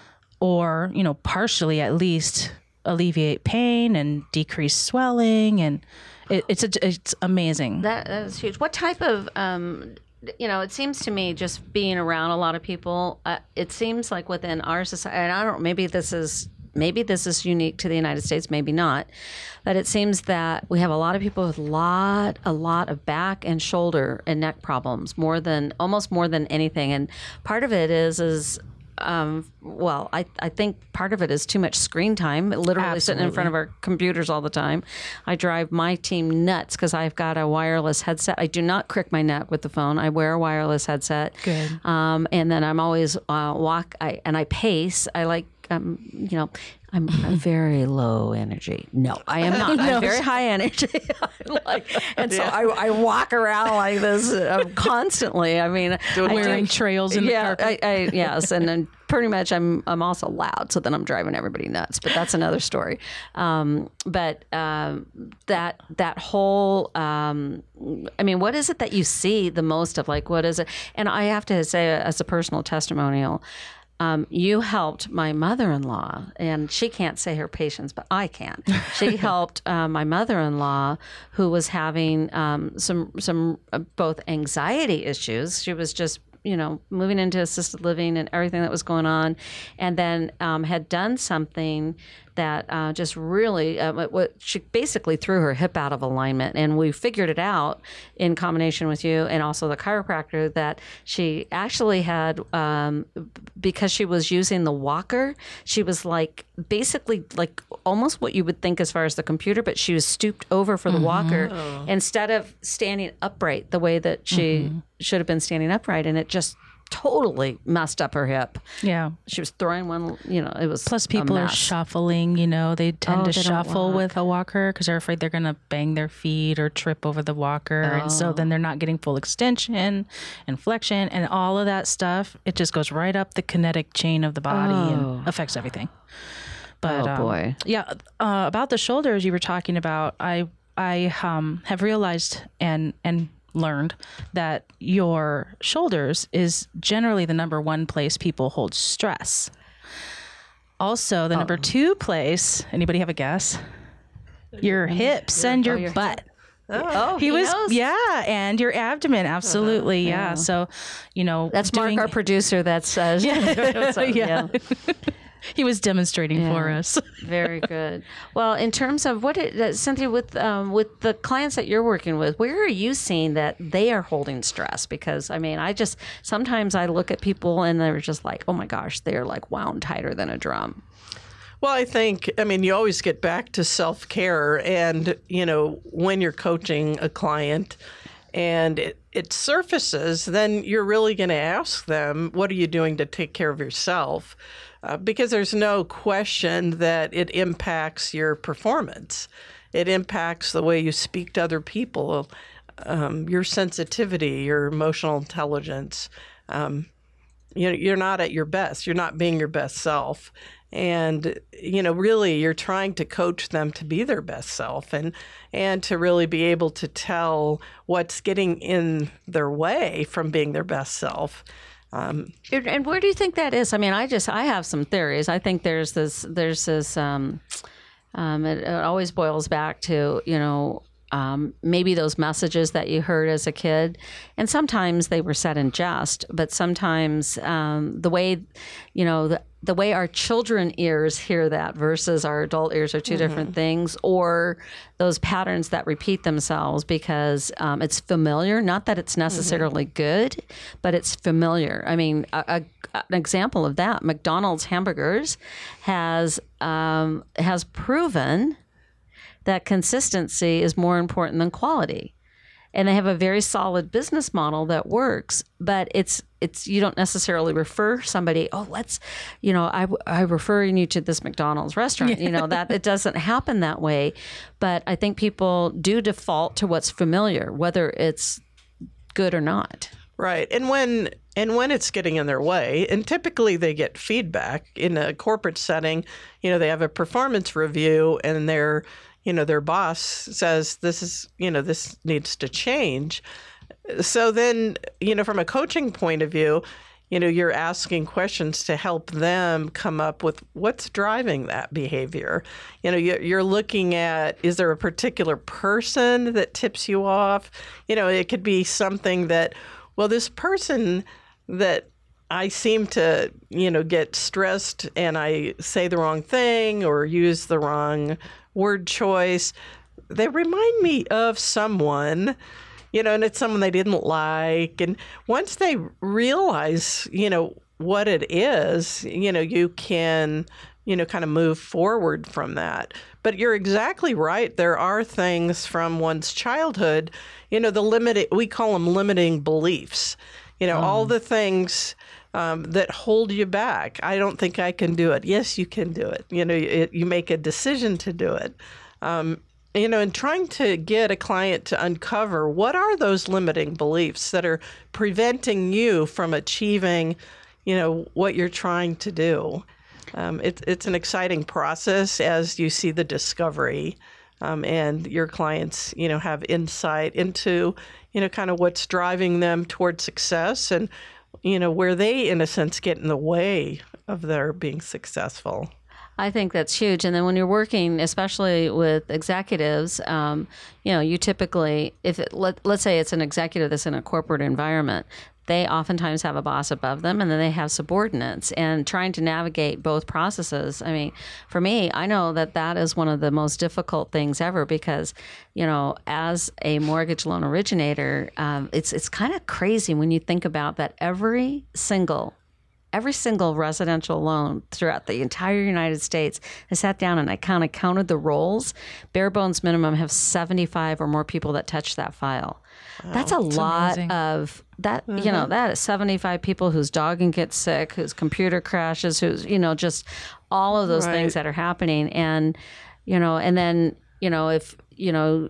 or, you know, partially at least, alleviate pain and decrease swelling, and it, it's a, it's amazing.
That, that is huge. What type of, um, you know, it seems to me, just being around a lot of people, uh, it seems like within our society, and I don't, maybe this is, maybe this is unique to the United States, maybe not, but it seems that we have a lot of people with lot, a lot of back and shoulder and neck problems, more than, almost more than anything. And part of it is, is, Um, well, I, I think part of it is too much screen time, literally
Absolutely.
sitting in front of our computers all the time. I drive my team nuts because I've got a wireless headset. I do not crick my neck with the phone. I wear a wireless headset.
Good.
Um, and then I'm always uh, walk, I, and I pace. I like, um, you know, I'm, I'm very low energy. No, I am not. I'm very high energy. like, and so
Yeah.
I, I walk around like this uh, constantly. I mean, I
Wearing
do-
trails in
yeah,
the carpet.
I, I, yes, and then pretty much I'm I'm also loud, so then I'm driving everybody nuts. But that's another story. Um, but um, that that whole, um, I mean, what is it that you see the most of? Like, what is it? And I have to say, as a personal testimonial, Um, you helped my mother-in-law, and she can't say her patients, but I can. She helped uh, my mother-in-law, who was having um, some some uh, both anxiety issues. She was just, you know, moving into assisted living and everything that was going on, and then um, had done something that uh, just really, uh, what, what she basically threw her hip out of alignment. And we figured it out in combination with you and also the chiropractor that she actually had, um, because she was using the walker, she was like basically like almost what you would think as far as the computer, but she was stooped over for the mm-hmm. walker oh. instead of standing upright the way that she mm-hmm. should have been standing upright. And it just totally messed up her hip.
Yeah.
She was throwing one, you know, it was
Plus people
a
are
mess.
shuffling, you know, they tend
Oh,
to
they don't
shuffle
walk.
with a walker because they're afraid they're going to bang their feet or trip over the walker.
Oh.
And so then they're not getting full extension and flexion and all of that stuff. It just goes right up the kinetic chain of the body
Oh.
and affects everything. But,
Oh,
um,
boy.
yeah, uh, about the shoulders you were talking about, I I um, have realized and and learned that your shoulders is generally the number one place people hold stress. Also, the oh. number two place, anybody have a guess? Your hips and your,
oh, your
butt.
Oh,
he,
he
was,
knows.
yeah, and your abdomen, absolutely,
Uh-huh,
yeah.
yeah.
So, you know,
That's
doing,
Mark, our producer. That says,
yeah.
so,
yeah. He was demonstrating
Yeah.
for us.
Very good. Well, in terms of what, it, uh, Cynthia, with um, with the clients that you're working with, where are you seeing that they are holding stress? Because I mean, I just sometimes I look at people and they're just like, oh my gosh, they're like wound tighter than a drum.
Well, I think, I mean, you always get back to self-care. And, you know, when you're coaching a client and it, it surfaces, then you're really going to ask them, what are you doing to take care of yourself? Uh, because there's no question that it impacts your performance. It impacts the way you speak to other people, um, your sensitivity, your emotional intelligence. Um, you know, you're not at your best. You're not being your best self. And, you know, really you're trying to coach them to be their best self and and to really be able to tell what's getting in their way from being their best self. Um,
And and where do you think that is? I mean, I just I have some theories. I think there's this there's this um, um, it, it always boils back to, you know, um, maybe those messages that you heard as a kid, and sometimes they were said in jest, but sometimes um, the way, you know, the, the way our children ears hear that versus our adult ears are two mm-hmm. different things, or those patterns that repeat themselves because um, it's familiar. Not that it's necessarily mm-hmm. good, but it's familiar. I mean, a, a, an example of that, McDonald's hamburgers has um, has proven that consistency is more important than quality. And they have a very solid business model that works, but it's it's you don't necessarily refer somebody, oh, let's, you know, I I referring you to this McDonald's restaurant. You know, that it doesn't happen that way. But I think people do default to what's familiar, whether it's good or not.
Right. And when and when it's getting in their way, and typically they get feedback in a corporate setting, you know, they have a performance review and their, you know, their boss says this is, you know, this needs to change. So then, you know, from a coaching point of view, you know, you're asking questions to help them come up with what's driving that behavior. You know, you're looking at, is there a particular person that tips you off? You know, it could be something that, well, this person that I seem to, you know, get stressed and I say the wrong thing or use the wrong word choice, they remind me of someone, you know, and it's someone they didn't like. And once they realize, you know, what it is, you know, you can, you know, kind of move forward from that. But you're exactly right. There are things from one's childhood, you know, the limiting, we call them limiting beliefs, you know, oh. all the things um, that hold you back. I don't think I can do it. Yes, you can do it. You know, it, you make a decision to do it. Um, you know, and trying to get a client to uncover what are those limiting beliefs that are preventing you from achieving, you know, what you're trying to do. Um, it, it's an exciting process as you see the discovery um, and your clients, you know, have insight into, you know, kind of what's driving them toward success and, you know, where they, in a sense, get in the way of their being successful.
I think that's huge. And then when you're working, especially with executives, um, you know, you typically, if it, let, let's say it's an executive that's in a corporate environment, they oftentimes have a boss above them and then they have subordinates, and trying to navigate both processes. I mean, for me, I know that that is one of the most difficult things ever because, you know, as a mortgage loan originator, um, it's, it's kind of crazy when you think about that every single Every single residential loan throughout the entire United States, I sat down and I kind of counted the rolls. Bare bones minimum have seventy-five or more people that touch that file. Wow, that's a lot amazing. Of that. Mm-hmm. You know, that is seventy-five people whose dog can get sick, whose computer crashes, who's, you know, just all of those right. things that are happening. And, you know, and then, you know, if, you know,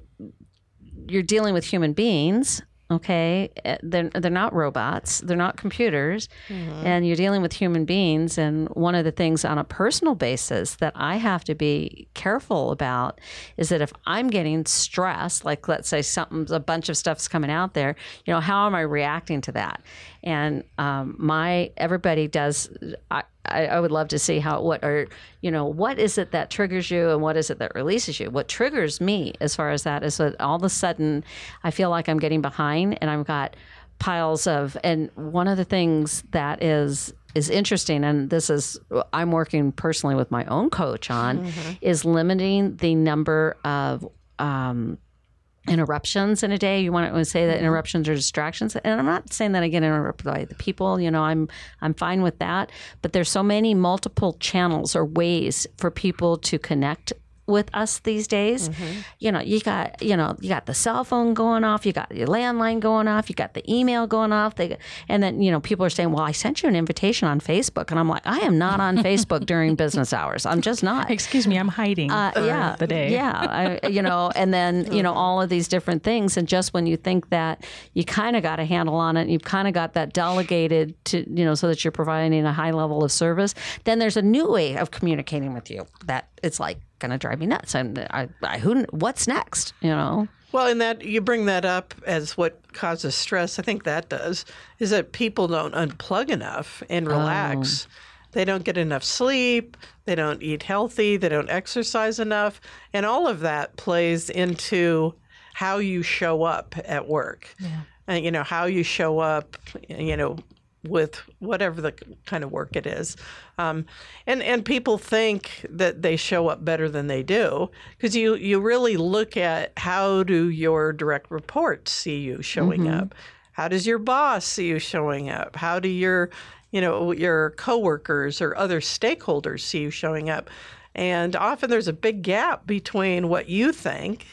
you're dealing with human beings. Okay, they're they're not robots, they're not computers, mm-hmm. and you're dealing with human beings. And one of the things on a personal basis that I have to be careful about is that if I'm getting stressed, like let's say something, a bunch of stuff's coming out there, you know, how am I reacting to that? And um, my everybody does. I, I, I would love to see how what are you know what is it that triggers you and what is it that releases you. What triggers me as far as that is that all of a sudden I feel like I'm getting behind and I've got piles of. And one of the things that is is interesting, and this is I'm working personally with my own coach on, mm-hmm. is limiting the number of um, interruptions in a day. You want to say that interruptions are distractions, and I'm not saying that I get interrupted by the people. You know, I'm I'm fine with that. But there's so many multiple channels or ways for people to connect with us these days. Mm-hmm. You know, you got you know you got the cell phone going off, you got your landline going off, you got the email going off. They and then you know people are saying, "Well, I sent you an invitation on Facebook," and I'm like, "I am not on Facebook during business hours. I'm just not."
Excuse me, I'm hiding. Uh,
yeah,
the day.
Yeah, I, you know, and then you know all of these different things, and just when you think that you kind of got a handle on it, and you've kind of got that delegated to you know so that you're providing a high level of service, then there's a new way of communicating with you that it's like going to drive me nuts. And I, I, who, what's next? You know.
Well, and that you bring that up as what causes stress. I think that does is that people don't unplug enough and relax. Oh. They don't get enough sleep. They don't eat healthy. They don't exercise enough, and all of that plays into how you show up at work. Yeah. And you know how you show up. You know. With whatever the kind of work it is. Um, and, and people think that they show up better than they do because you, you really look at how do your direct reports see you showing mm-hmm. up? How does your boss see you showing up? How do your, you know, your coworkers or other stakeholders see you showing up? And often there's a big gap between what you think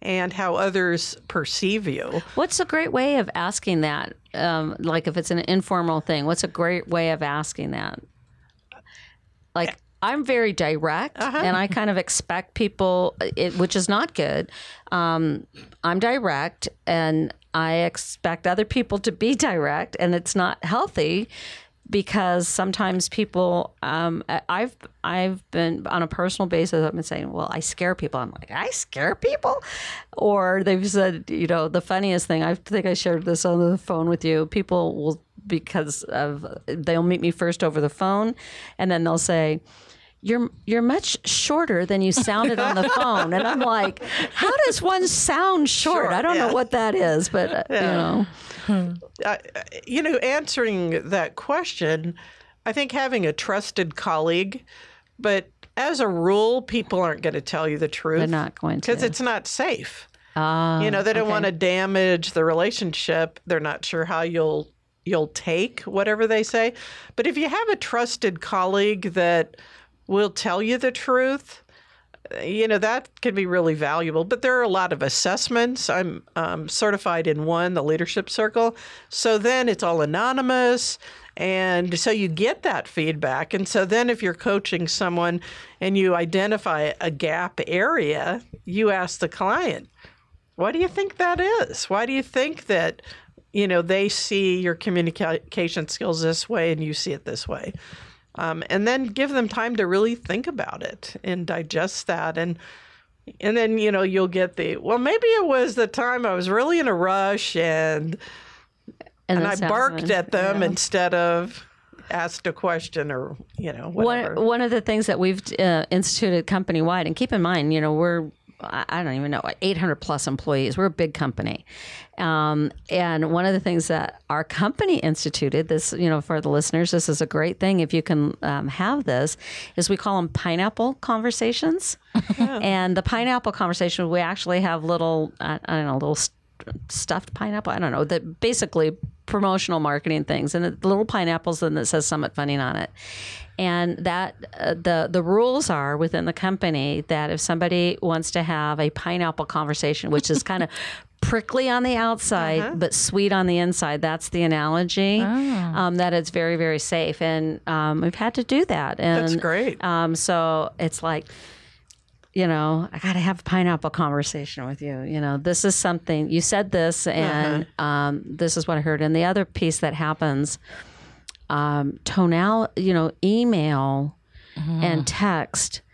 and how others perceive you.
What's a great way of asking that? Um, like if it's an informal thing, what's a great way of asking that? Like, I'm very direct, uh-huh. and I kind of expect people, it, which is not good. Um, I'm direct, and I expect other people to be direct, and it's not healthy because sometimes people, um, I've I've been on a personal basis, I've been saying, well, I scare people. I'm like, I scare people? Or they've said, you know, the funniest thing, I think I shared this on the phone with you, people will, because of, they'll meet me first over the phone, and then they'll say, You're you're much shorter than you sounded on the phone. And I'm like, how does one sound short?
Short,
I don't
yeah.
know what that is, but, uh,
Yeah.
you know.
Uh, you know, answering that question, I think having a trusted colleague, but as a rule, people aren't going to tell you the truth.
They're not going to.
Because it's not safe.
Uh,
you know, they don't
okay.
want to damage the relationship. They're not sure how you'll you'll take whatever they say. But if you have a trusted colleague that will tell you the truth, you know, that can be really valuable. But there are a lot of assessments. I'm um, certified in one, the Leadership Circle. So then it's all anonymous. And so you get that feedback. And so then if you're coaching someone and you identify a gap area, you ask the client, why do you think that is? Why do you think that, you know, they see your communication skills this way and you see it this way? Um, and then give them time to really think about it and digest that. And and then, you know, you'll get the, well, maybe it was the time I was really in a rush and and, and I barked at them yeah. instead of asked a question or, you know, whatever.
One, one of the things that we've uh, instituted company-wide, and keep in mind, you know, we're, I don't even know, eight hundred plus employees. We're a big company. Um, and one of the things that our company instituted, this, you know, for the listeners, this is a great thing if you can um, have this, is we call them pineapple conversations. Yeah. And the pineapple conversation, we actually have little, I, I don't know, little st- stuffed pineapple. I don't know, that basically promotional marketing things. And the little pineapples, and it says Summit Funding on it. And that uh, the the rules are within the company that if somebody wants to have a pineapple conversation, which is kind of prickly on the outside uh-huh. but sweet on the inside, that's the analogy. Oh. Um, that it's very very safe, and um, we've had to do that. And
that's great.
Um, so it's like, you know, I got to have a pineapple conversation with you. You know, this is something you said this, and uh-huh. um, this is what I heard. And the other piece that happens. Um, tonal, you know, email mm-hmm. and text.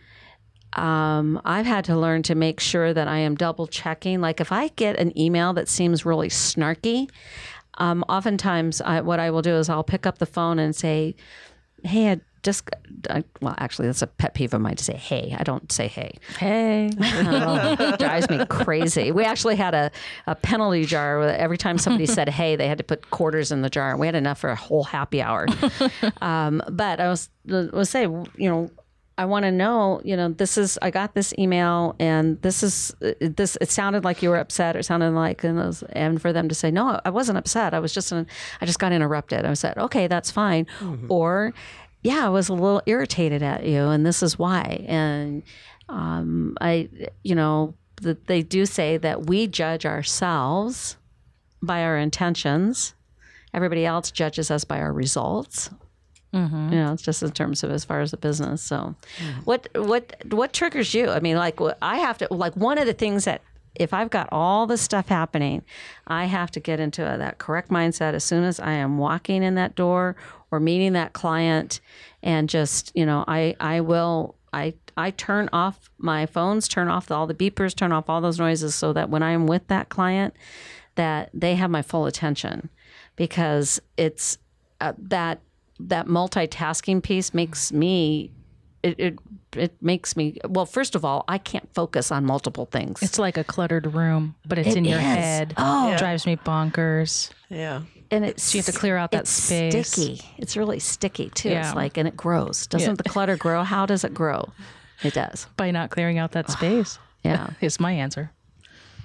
Um, I've had to learn to make sure that I am double checking. Like if I get an email that seems really snarky, um, oftentimes I, what I will do is I'll pick up the phone and say, hey, I just, I, well, actually, that's a pet peeve of mine to say, hey. I don't say hey. Hey. Oh, it drives me crazy. We actually had a, a penalty jar where every time somebody said hey, they had to put quarters in the jar. We had enough for a whole happy hour. um, but I was, was say, you know, I want to know, you know, this is, I got this email and this is, this, it sounded like you were upset or sounded like, and, was, and for them to say, no, I wasn't upset. I was just, in, I just got interrupted. I said, okay, that's fine. Mm-hmm. Or, yeah, I was a little irritated at you and this is why. And um, I, you know, the, they do say that we judge ourselves by our intentions. Everybody else judges us by our results. Mm-hmm. You know, it's just in terms of as far as the business. So mm-hmm. what, what, what triggers you? I mean, like I have to, like one of the things that if I've got all this stuff happening, I have to get into a, that correct mindset as soon as I am walking in that door or meeting that client, and just, you know, I, I will, I, I turn off my phones, turn off all the beepers, turn off all those noises so that when I'm with that client, that they have my full attention, because it's uh, that, that multitasking piece makes me, it, it, it makes me, well, first of all, I can't focus on multiple things.
It's like a cluttered room, but it's
it
in your
is.
head.
Oh,
it
yeah.
drives me bonkers.
Yeah.
And it's,
so you have to clear out that
it's
space.
Sticky. It's really sticky too.
Yeah.
It's like, and it grows. Doesn't
Yeah.
the clutter grow? How does it grow? It does.
By not clearing out that space.
Yeah.
Is my answer.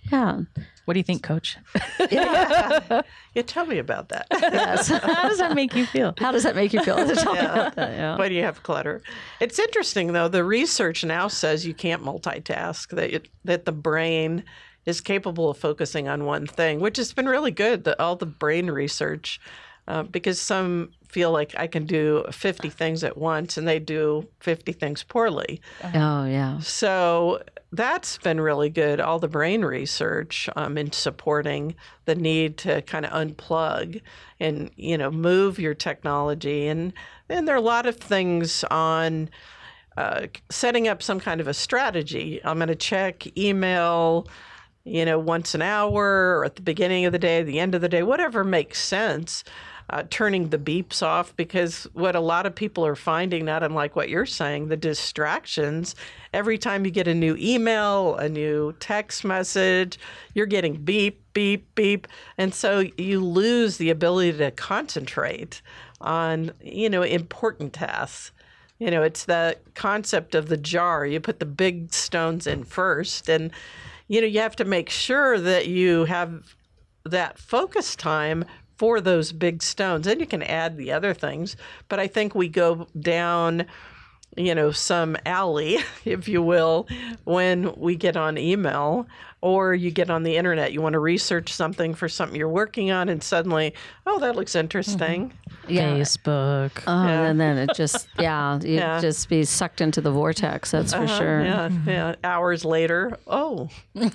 Yeah.
What do you think, Coach?
Yeah, tell me about that.
Yes.
How does that make you feel?
How does that make you feel? Tell me
Yeah.
about that, yeah.
Why do you have clutter? It's interesting, though. The research now says you can't multitask, that it, that the brain is capable of focusing on one thing, which has been really good, the, all the brain research, uh, because some feel like I can do fifty things at once, and they do fifty things poorly.
Oh, yeah.
So that's been really good, all the brain research um, in supporting the need to kind of unplug and, you know, move your technology. And then there are a lot of things on uh, setting up some kind of a strategy. I'm going to check email, you know, once an hour or at the beginning of the day, the end of the day, whatever makes sense. Uh, turning the beeps off, because what a lot of people are finding, not unlike what you're saying, the distractions, every time you get a new email, a new text message, you're getting beep, beep, beep. And so you lose the ability to concentrate on, you know, important tasks. You know, it's the concept of the jar. You put the big stones in first, and, you know, you have to make sure that you have that focus time for those big stones. And you can add the other things, but I think we go down, you know, some alley, if you will, when we get on email or you get on the internet. You want to research something for something you're working on, and suddenly, oh, that looks interesting.
Yeah.
Facebook.
Oh,
Yeah.
and then it just, yeah, you
Yeah.
just be sucked into the vortex, that's for
Uh-huh,
sure.
Yeah, yeah. Hours later, oh,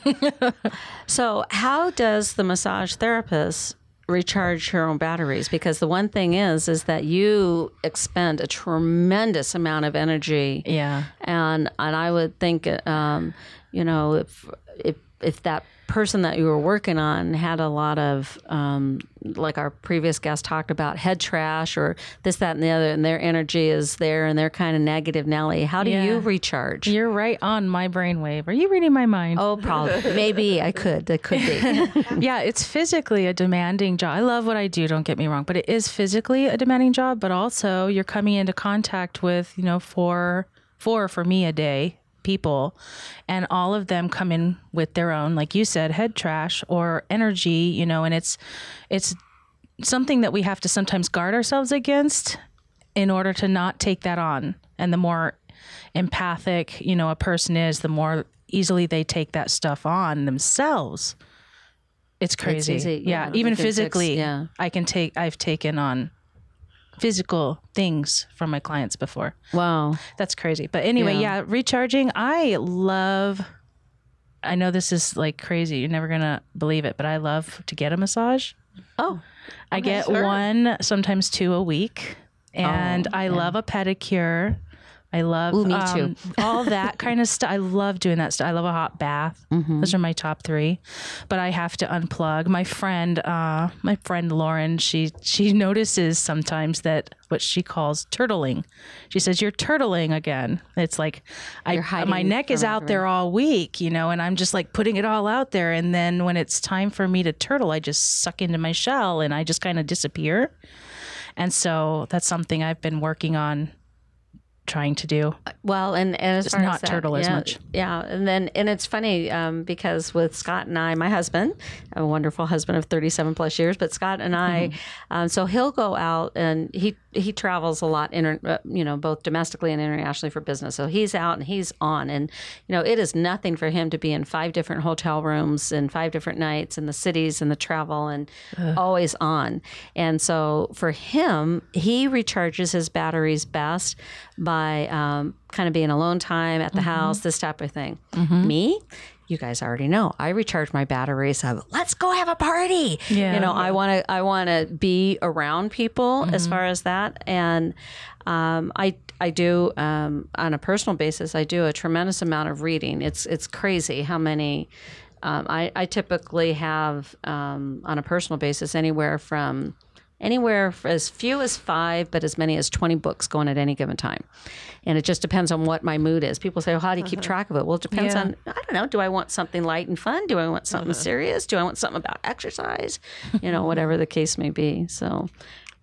So, how does the massage therapist recharge your own batteries? Because the one thing is, is that you expend a tremendous amount of energy.
Yeah.
And and I would think, um, you know, if if if that person that you were working on had a lot of, um, like our previous guest talked about, head trash or this, that, and the other, and their energy is there and they're kind of negative Nelly, how do
Yeah.
you recharge?
You're right on my brainwave. Are you reading my mind?
Oh, probably. Maybe I could. That could be.
Yeah, it's physically a demanding job. I love what I do, don't get me wrong, but it is physically a demanding job, but also you're coming into contact with, you know, four, four for me a day people, and all of them come in with their own, like you said, head trash or energy, you know, and it's, it's something that we have to sometimes guard ourselves against in order to not take that on. And the more empathic, you know, a person is, the more easily they take that stuff on themselves. It's crazy.
easy.
Yeah.
Yeah,
Even
you can fix-
physically,
yeah.
I can take, I've taken on physical things from my clients before.
Wow.
That's crazy. But anyway,
Yeah.
yeah, recharging. I love, I know this is like crazy. You're never going to believe it, but I love to get a massage.
Oh,
I get
sure.
one, sometimes two a week. And I love a pedicure. I love
Ooh, me
um,
too.
all that kind of stuff. I love doing that stuff. I love a hot bath.
Mm-hmm.
Those are my top three. But I have to unplug. My friend, uh, my friend Lauren, she she notices sometimes that what she calls turtling. She says, "You're turtling again." It's like I
You're hiding
my neck is
from
out there all week, you know, and I'm just like putting it all out there. And then when it's time for me to turtle, I just suck into my shell and I just kind of disappear. And so that's something I've been working on trying to do.
well, and, and as
Just
far
not
as that,
turtle as
yeah,
much.
Yeah, and then and it's funny um, because with Scott and I, my husband, a wonderful husband of thirty-seven plus years, but Scott and I,
Mm-hmm.
um, so he'll go out and he he travels a lot, inter, uh, you know, both domestically and internationally for business. So he's out and he's on, and you know, it is nothing for him to be in five different hotel rooms and five different nights in the cities and the travel and always on. And so for him, he recharges his batteries best by um, kind of being alone time at the house, this type of thing. Me, you guys already know, I recharge my batteries of let's go have a party.
Yeah.
You know, I want to I want to be around people as far as that, and um, I I do um, on a personal basis. I do a tremendous amount of reading. It's it's crazy how many. Um, I, I typically have um, on a personal basis anywhere from anywhere for as few as five, but as many as twenty books going at any given time. And it just depends on what my mood is. People say, well, how do you keep track of it? Well, it depends
Yeah.
on, I don't know, do I want something light and fun? Do I want something serious? Do I want something about exercise? You know, whatever the case may be. So,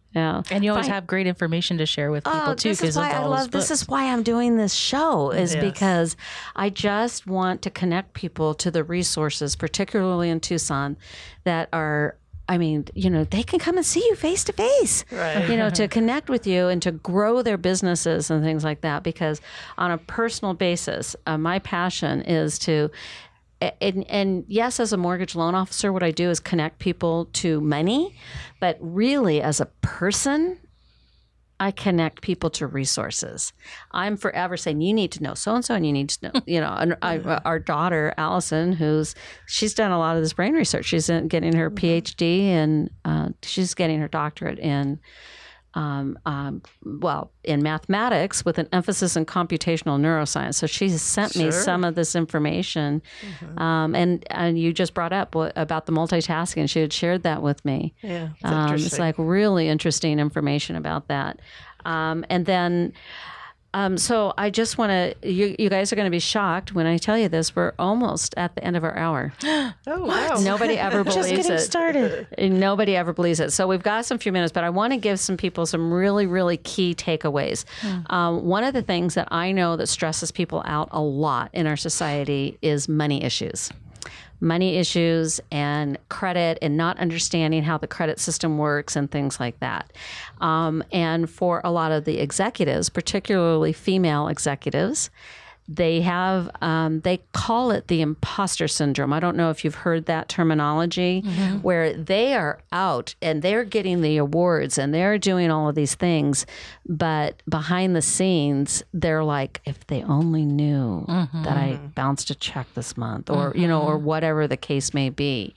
Yeah.
And you always
Fine.
have great information to share with people
Oh,
too,
this is
because
why
of
I
all
love.
those books.
This is why I'm doing this show. Is
Yes.
because I just want to connect people to the resources, particularly in Tucson, that are. I mean, you know, they can come and see you face to face.
Right.
You know, to connect with you and to grow their businesses and things like that. Because on a personal basis, uh, my passion is to. And, and yes, as a mortgage loan officer, what I do is connect people to money, but really as a person, I connect people to resources. I'm forever saying, you need to know so-and-so and you need to know, you know, and I, our daughter, Allison, who's, she's done a lot of this brain research. She's in, getting her PhD and uh, she's getting her doctorate in Um, um, well, in mathematics with an emphasis in computational neuroscience. So she has sent me
Sure.
some of this information. Um, and, and you just brought up what, about the multitasking. She had shared that with me.
Yeah, it's
Um, it's
interesting.
like really interesting information about that. Um, and then, um, so I just want to, you, you guys are going to be shocked when I tell you this. We're almost at the end of our hour.
Oh, wow.
Nobody ever believes
Just getting
it.
started.
And nobody ever believes it. So we've got some few minutes, but I want to give some people some really, really key takeaways. Um, one of the things that I know that stresses people out a lot in our society is money issues. Money issues and credit and not understanding how the credit system works and things like that. Um, and for a lot of the executives, particularly female executives, they have, um, they call it the imposter syndrome. I don't know if you've heard that terminology, where they are out and they're getting the awards and they're doing all of these things, but behind the scenes, they're like, if they only knew that I bounced a check this month, or you know, or whatever the case may be.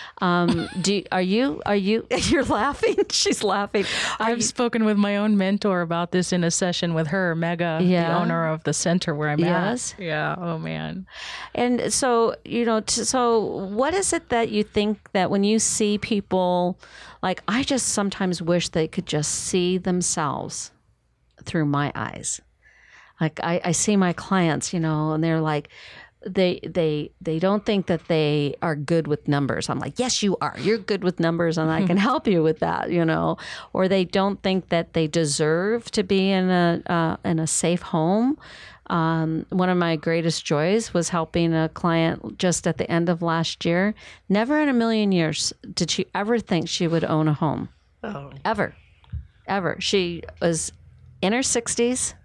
Um, do are you are you? You're laughing. She's laughing. Are
I've
you-
spoken with my own mentor about this in a session with her, Mega,
Yeah.
the owner of the center where I'm
Yes.
at. Yeah. Oh man.
And so, you know, t- so what is it that you think that when you see people, like, I just sometimes wish they could just see themselves through my eyes. Like I, I see my clients, you know, and they're like, they they they don't think that they are good with numbers. I'm like, yes, you are. You're good with numbers, and I can help you with that, you know. Or they don't think that they deserve to be in a uh, in a safe home. Um, one of my greatest joys was helping a client just at the end of last year. Never in a million years did she ever think she would own a home.
Oh.
Ever. Ever. She was in her sixties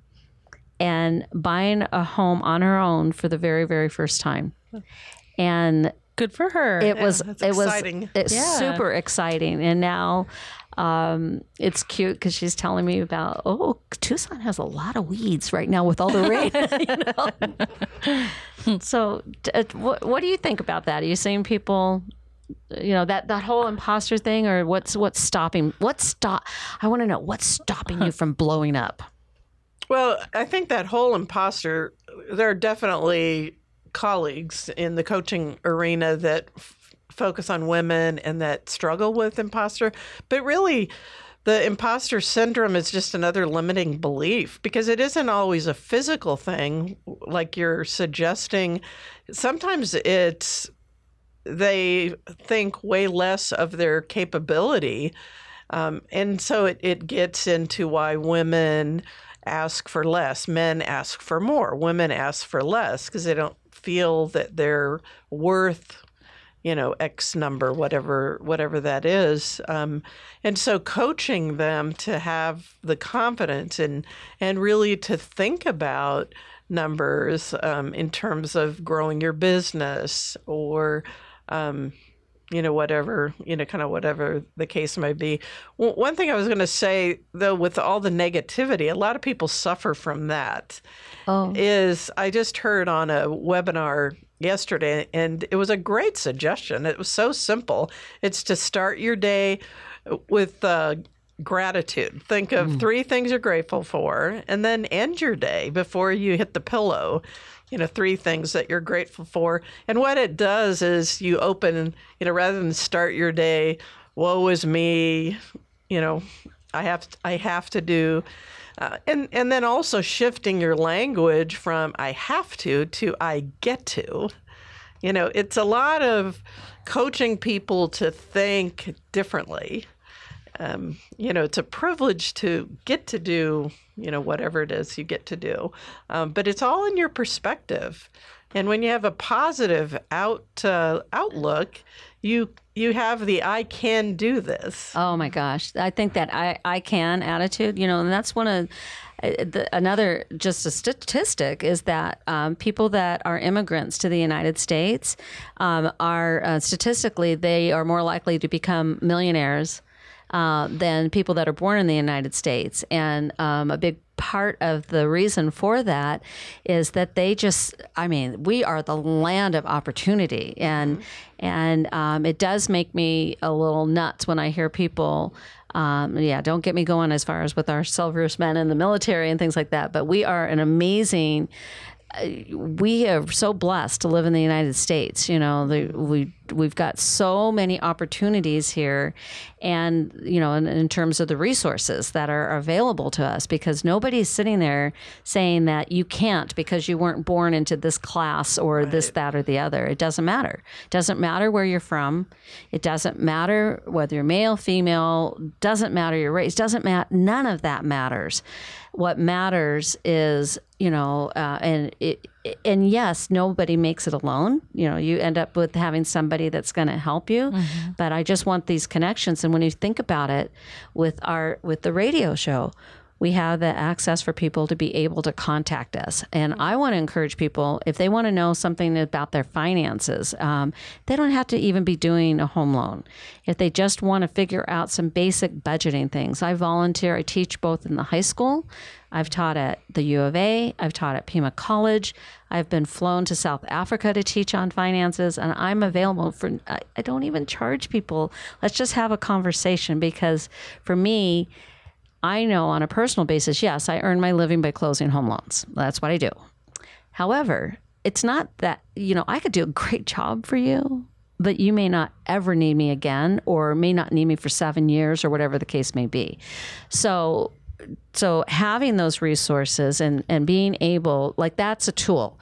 and buying a home on her own for the very, very first time. And
Good for her.
it was
that's
it was
exciting.
it's
Yeah.
super exciting. And now um, it's cute because she's telling me about, oh, Tucson has a lot of weeds right now with all the rain. you know? So uh, what, what do you think about that? Are you seeing people, you know, that, that whole imposter thing, or what's what's stopping what's stop I want to know what's stopping you from blowing up?
Well, I think that whole imposter, there are definitely colleagues in the coaching arena that f- focus on women and that struggle with imposter. But really, the imposter syndrome is just another limiting belief, because it isn't always a physical thing like you're suggesting. Sometimes it's they think way less of their capability. Um, and so it, it gets into why women ask for less, men ask for more, women ask for less because they don't feel that they're worth, you know, X number, whatever whatever that is. Um, and so coaching them to have the confidence and and really to think about numbers um, in terms of growing your business or um, you know, whatever, you know, kind of whatever the case may be. Well, one thing I was going to say, though, with all the negativity, a lot of people suffer from that.
Oh.
Is I just heard on a webinar yesterday, and it was a great suggestion. It was so simple. It's to start your day with uh, gratitude. Think of three things you're grateful for, and then end your day before you hit the pillow. You know, three things that you're grateful for. And what it does is you open, you know, rather than start your day, woe is me, you know, I have to, I have to do. Uh, and, and then also shifting your language from I have to to I get to. You know, it's a lot of coaching people to think differently. um, you know, it's a privilege to get to do, you know, whatever it is you get to do. Um, but it's all in your perspective. And when you have a positive out uh, outlook, you you have the I can do this.
Oh my gosh. I think that I, I can attitude, you know, and that's one of uh, the, another just a statistic is that um, people that are immigrants to the United States um, are uh, statistically, they are more likely to become millionaires uh, than people that are born in the United States. And um, a big part of the reason for that is that they just, I mean, we are the land of opportunity. And mm-hmm. and um, it does make me a little nuts when I hear people, um, yeah, don't get me going as far as with our servicemen in the military and things like that. But we are an amazing, uh, we are so blessed to live in the United States. You know, the, we, we've got so many opportunities here, and, you know, in, in terms of the resources that are available to us, because nobody's sitting there saying that you can't because you weren't born into this class or right. this, that, or the other. It doesn't matter. It doesn't matter where you're from. It doesn't matter whether you're male, female, doesn't matter your race, doesn't matter. None of that matters. What matters is, you know, uh, and it, and yes, nobody makes it alone. You know, you end up with having somebody that's going to help you. Mm-hmm. But I just want these connections. And when you think about it, with our with the radio show, we have the access for people to be able to contact us. And I want to encourage people, if they want to know something about their finances, um, they don't have to even be doing a home loan. If they just want to figure out some basic budgeting things. I volunteer, I teach both in the high school. I've taught at the U of A. I've taught at Pima College. I've been flown to South Africa to teach on finances, and I'm available for, I, I don't even charge people. Let's just have a conversation, because for me, I know on a personal basis, yes, I earn my living by closing home loans. That's what I do. However, it's not that, you know, I could do a great job for you, but you may not ever need me again, or may not need me for seven years or whatever the case may be. So, so having those resources and, and being able, like, that's a tool.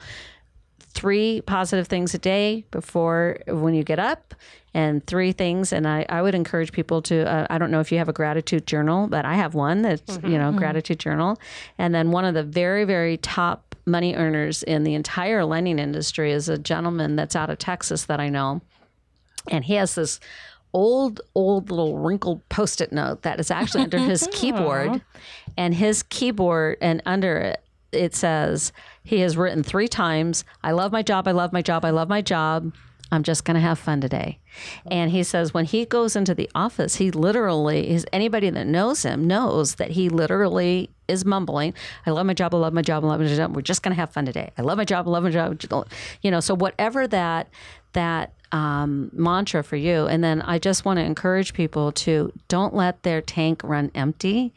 Three positive things a day before when you get up, and three things. And I, I would encourage people to, uh, I don't know if you have a gratitude journal, but I have one that's, mm-hmm. you know, mm-hmm. gratitude journal. And then one of the very, very top money earners in the entire lending industry is a gentleman that's out of Texas that I know. And he has this old, old little wrinkled Post-it note that is actually under his keyboard. And his keyboard, and under it, it says, he has written three times, I love my job, I love my job, I love my job. I'm just going to have fun today. And he says when he goes into the office, he literally is, anybody that knows him knows that he literally is mumbling, I love my job, I love my job, I love my job. We're just going to have fun today. I love my job, I love my job. You know, so whatever that, that um, mantra for you. And then I just want to encourage people to don't let their tank run empty.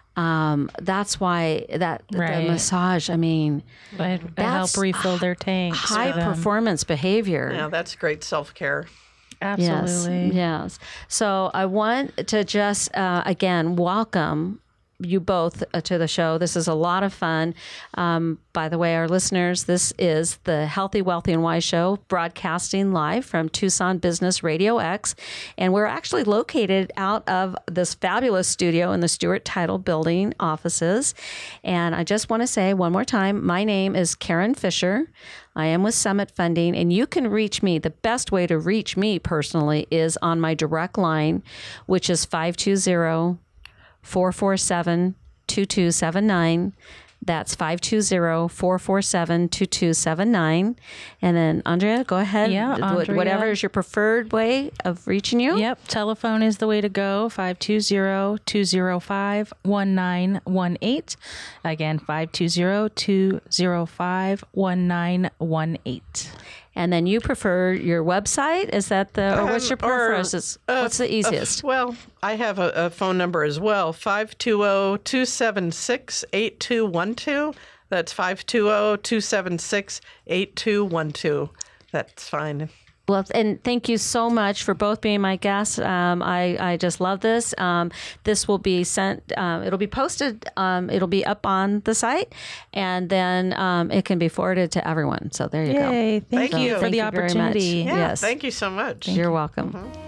Um, that's why that right. the massage, I mean,
it, it help refill their tanks.
High performance behavior.
Yeah, that's great self-care.
Absolutely.
Yes, yes. So I want to just, uh, again, welcome you both uh, to the show. This is a lot of fun. Um, by the way, our listeners, this is the Healthy, Wealthy, and Wise Show, broadcasting live from Tucson Business Radio X. And we're actually located out of this fabulous studio in the Stewart Title Building offices. And I just want to say one more time, my name is Karen Fisher. I am with Summit Funding, and you can reach me. The best way to reach me personally is on my direct line, which is five two zero, four four seven, two two seven nine. That's five two zero, four four seven, two two seven nine. And then, Andrea, go ahead.
Yeah, Andrea.
Whatever is your preferred way of reaching you.
Yep, telephone is the way to go, five two zero, two zero five, one nine one eight. Again, five two zero, two zero five, one nine one eight.
And then you prefer your website? Is that the, or what's your
Um, or,
preference?
uh,
What's the easiest?
Uh, well, I have a, a phone number as well, five two zero, two seven six, eight two one two. That's five two zero, two seven six, eight two one two. That's fine.
Well, and thank you so much for both being my guests. Um, I, I just love this. Um, this will be sent, um, it'll be posted, um, it'll be up on the site, and then um, it can be forwarded to everyone. So there you
Yay,
go.
Thank
so
you for
thank
the
you very much.
opportunity.
Yeah,
Yes.
thank you so much.
You're welcome.
Mm-hmm.